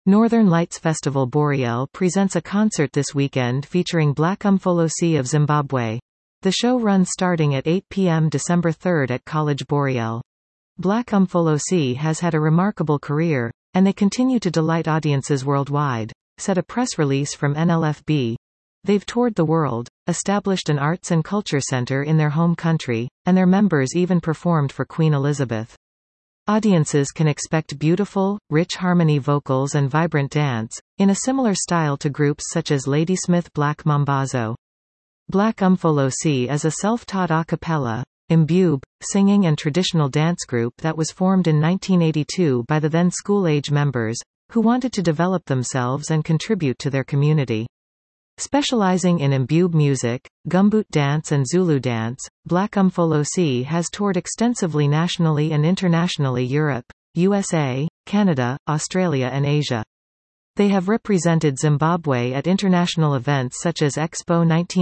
Northern Lights Festival Boreal presents a concert this weekend featuring Black Umfolosi of Zimbabwe. The show runs starting at 8 p.m. December 3 at College Boreal. Black Umfolosi has had a remarkable career, and they continue to delight audiences worldwide, said a press release from NLFB. They've toured the world, established an arts and culture center in their home country, and their members even performed for Queen Elizabeth. Audiences can expect beautiful, rich harmony vocals and vibrant dance, in a similar style to groups such as Ladysmith Black Mambazo. Black Umfolosi is a self-taught a cappella, imbube, singing and traditional dance group that was formed in 1982 by the then school-age members, who wanted to develop themselves and contribute to their community. Specializing in imbube music, gumboot dance and Zulu dance, Black Umfolosi has toured extensively nationally and internationally Europe, USA, Canada, Australia and Asia. They have represented Zimbabwe at international events such as Expo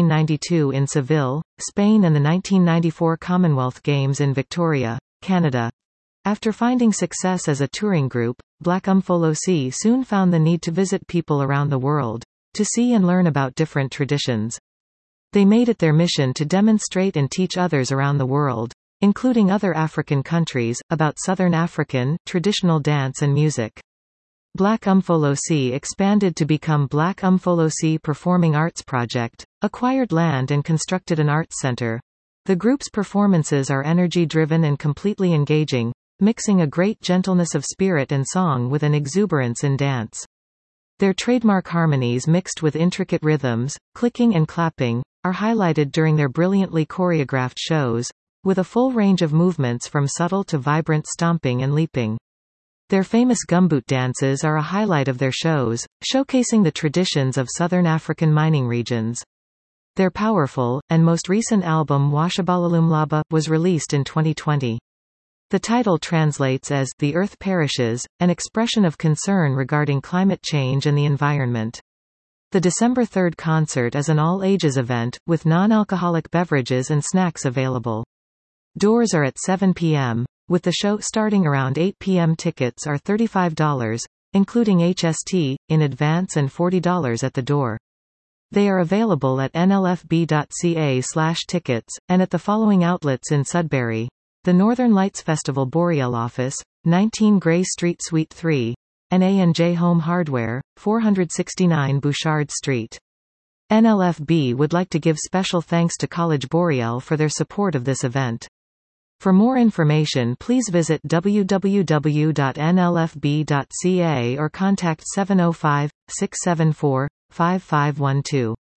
1992 in Seville, Spain and the 1994 Commonwealth Games in Victoria, Canada. After finding success as a touring group, Black Umfolosi soon found the need to visit people around the world, to see and learn about different traditions. They made it their mission to demonstrate and teach others around the world, including other African countries, about Southern African, traditional dance and music. Black Umfolosi expanded to become Black Umfolosi Performing Arts Project, acquired land and constructed an arts center. The group's performances are energy-driven and completely engaging, mixing a great gentleness of spirit and song with an exuberance in dance. Their trademark harmonies mixed with intricate rhythms, clicking and clapping, are highlighted during their brilliantly choreographed shows, with a full range of movements from subtle to vibrant stomping and leaping. Their famous gumboot dances are a highlight of their shows, showcasing the traditions of Southern African mining regions. Their powerful, and most recent album Washabalalumlaba was released in 2020. The title translates as "The Earth Perishes," an expression of concern regarding climate change and the environment. The December 3 concert is an all-ages event, with non-alcoholic beverages and snacks available. Doors are at 7 p.m., with the show starting around 8 p.m. Tickets are $35, including HST, in advance and $40 at the door. They are available at nlfb.ca/tickets, and at the following outlets in Sudbury: the Northern Lights Festival Boreal Office, 19 Grey Street Suite 3, and A&J Home Hardware, 469 Bouchard Street. NLFB would like to give special thanks to College Boreal for their support of this event. For more information, please visit www.nlfb.ca or contact 705-674-5512.